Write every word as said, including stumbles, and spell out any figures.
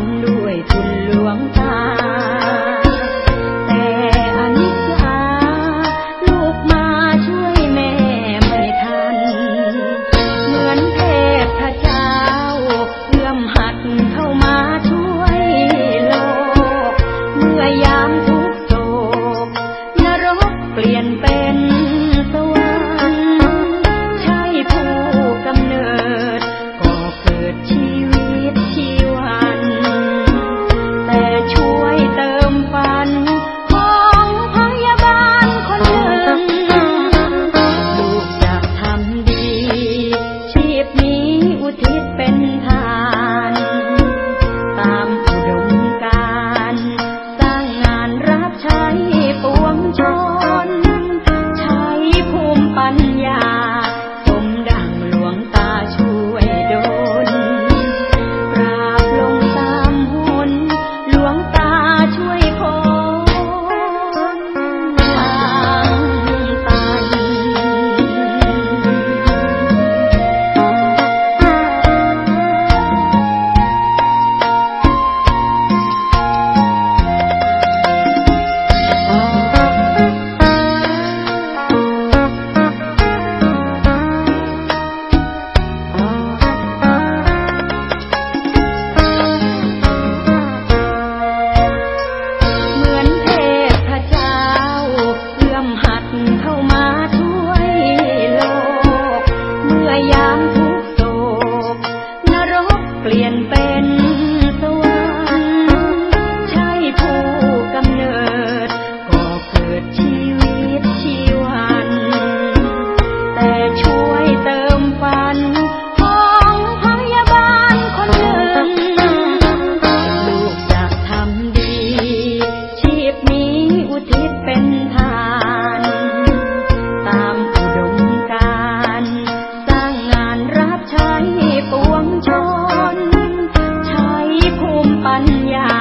ด้วยทุนหลวงตาแต่อนิจจาลูกมาช่วยแม่ไม่ทันเหมือนเทพเจ้าเอื้อมหัดเข้ามาช่วยโลกเมื่อยามทุกโศกนรกเปลี่ยนเป็นสวรรค์ใช่ผู้กำเนิดก็เกิดชีวิตชีวันแต่ช่วยเติมฝันของพยาบาลคนหนึ่งลูกจะทำดีชีพนี้อุทิศเป็นทานตามอุดมการณ์สร้างงานรับใช้ปวงชนใช้ภูมิปัญญาสมดังหลวงตาช่วยดลกราบลงตามหนหลวงตาช่วยพ้นทางตันเหมือนเทพเจ้าเอื้อมหัดเข้ามาช่วยโลกเมื่อยามทุกโศกนรกเปลี่ยนเป็นสวรรค์ใช่ผู้กำเนิดก็เกิดชีวิตชีวันแต่ช่วยเติมฝันของพยาบาลคนหนึ่งลูกจะทำดีชีพนี้อุทิศเป็นทานตามอุดมการณ์สร้างงานรับใช้ปวงชนใช้ภูมิปัญญา